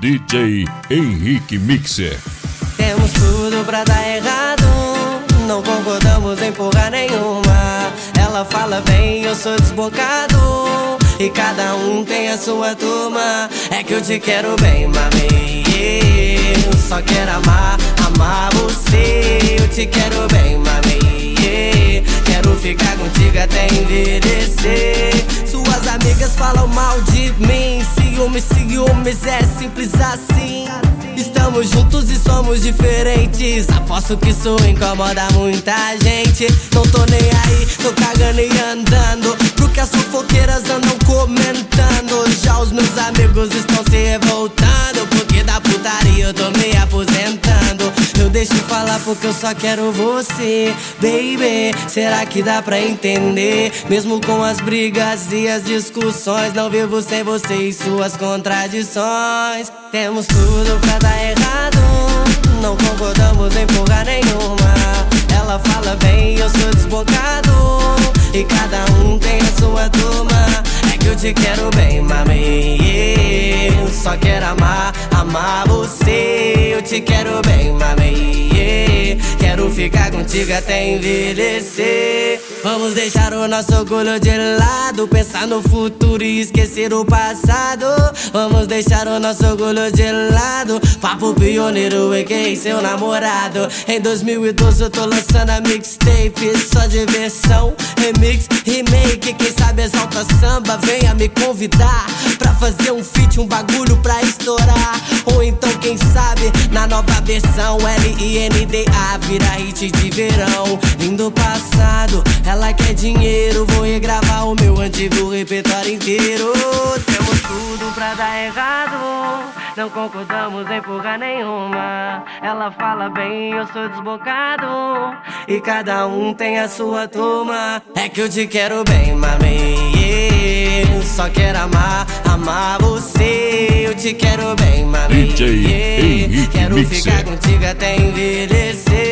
DJ Henrique Mixer. Temos tudo pra dar errado, não concordamos em porra nenhuma. Ela fala bem, eu sou desbocado, e cada um tem a sua turma. É que eu te quero bem, mami, eu só quero amar, amar você. Eu te quero bem, mami, quero ficar contigo até envelhecer. Suas amigas falam mal de mim, ciúmes, ciúmes, é simples assim. Estamos juntos e somos diferentes, aposto que isso incomoda muita gente. Não tô nem aí, tô cagando e andando pro que as fofoqueiras andam comentando. Já os meus amigos estão se revoltando, porque da putaria eu tô me aposentando. Eu deixo falar porque eu só quero você, baby. Será que dá pra entender? Mesmo com as brigas e as discussões, não vivo sem você e suas contradições. Temos tudo pra dar errado, não concordamos em porra nenhuma. Ela fala bem, eu sou desbocado, e cada um tem a sua turma. É que eu te quero bem, mami, eu só quero amar, amar você. Eu te quero bem, mami, quero ficar contigo até envelhecer. Vamos deixar o nosso orgulho de lado, pensar no futuro e esquecer o passado. Vamos deixar o nosso orgulho de lado, papo pioneiro, a.k.a. seu namorado. Em 2012 eu tô lançando a mixtape, só diversão, remix, remake. Quem sabe exalta samba, venha me convidar pra fazer um feat, um bagulho pra estourar. Ou então quem sabe na nova versão LINDA vira hit de verão. Lindo passado, ela quer dinheiro, vou regravar o meu antigo repertório inteiro. Temos tudo pra dar errado, não concordamos em porra nenhuma. Ela fala bem, eu sou desbocado, e cada um tem a sua turma. É que eu te quero bem, mami, eu só quero amar, amar você. Eu te quero bem, mami, DJ Henrique quero Mixer. ficar contigo até envelhecer.